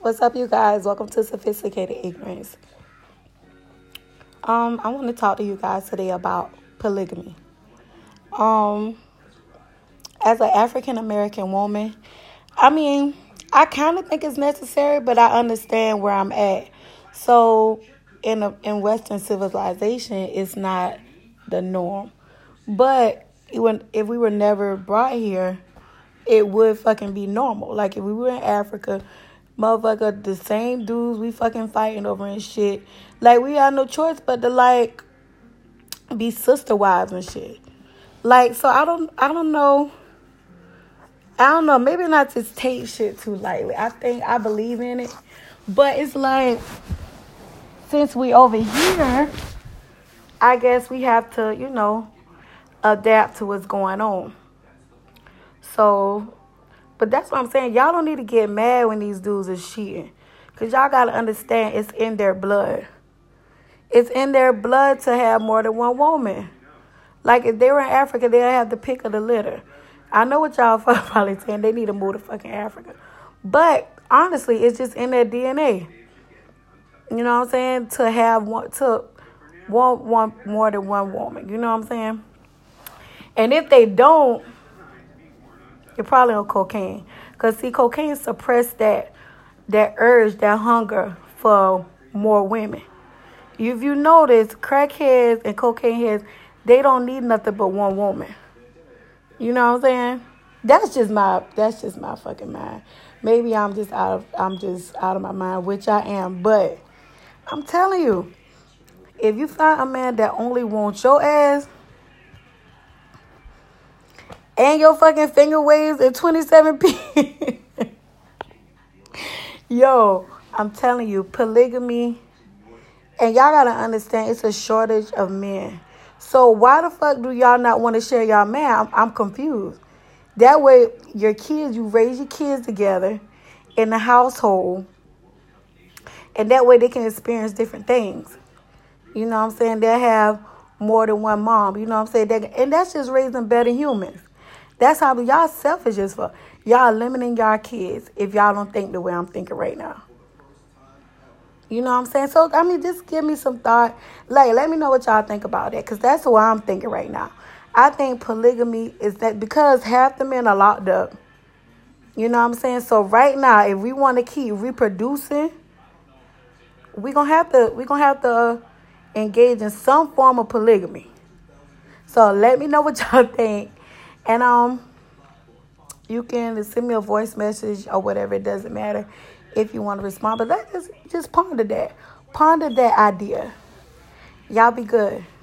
What's up, you guys? Welcome to Sophisticated Ignorance. I want to talk to you guys today about polygamy. Um, as an African American woman, I kind of think it's necessary, but I understand where I'm at. So, in Western civilization, it's not the norm. But if we were never brought here, it would fucking be normal. Like, if we were in Africa, motherfucker, the same dudes we fucking fighting over and shit. Like, we had no choice but to, like, be sister wives and shit. Like, so I don't know. Maybe not to take shit too lightly. I believe in it. But it's like, since we over here, I guess we have to, adapt to what's going on. So, but that's what I'm saying. Y'all don't need to get mad when these dudes are cheating. Because y'all got to understand it's in their blood. It's in their blood to have more than one woman. Like, if they were in Africa, they'll have the pick of the litter. I know what y'all probably saying. They need to move to fucking Africa. But, honestly, it's just in their DNA. You know what I'm saying? To want more than one woman. You know what I'm saying? And if they don't, you're probably on cocaine. Because, see, cocaine suppress that urge, that hunger for more women. If you notice, crackheads and cocaine heads, they don't need nothing but one woman. You know what I'm saying? That's just my fucking mind. Maybe I'm just out of my mind, which I am. But I'm telling you, if you find a man that only wants your ass and your fucking finger waves at 27p, yo, I'm telling you, polygamy, and y'all gotta understand, it's a shortage of men. So why the fuck do y'all not want to share y'all man? I'm confused. That way, you raise your kids together in the household, and that way they can experience different things. You know what I'm saying? They'll have more than one mom. You know what I'm saying? And that's just raising better humans. That's how y'all selfish as fuck. Y'all limiting y'all kids if y'all don't think the way I'm thinking right now. You know what I'm saying? So, just give me some thought. Like, let me know what y'all think about that. Because that's what I'm thinking right now. I think polygamy is that because half the men are locked up. You know what I'm saying? So, right now, if we want to keep reproducing, we're going to have to engage in some form of polygamy. So, let me know what y'all think. And you can send me a voice message or whatever. It doesn't matter if you want to respond. But just ponder that. Ponder that idea. Y'all be good.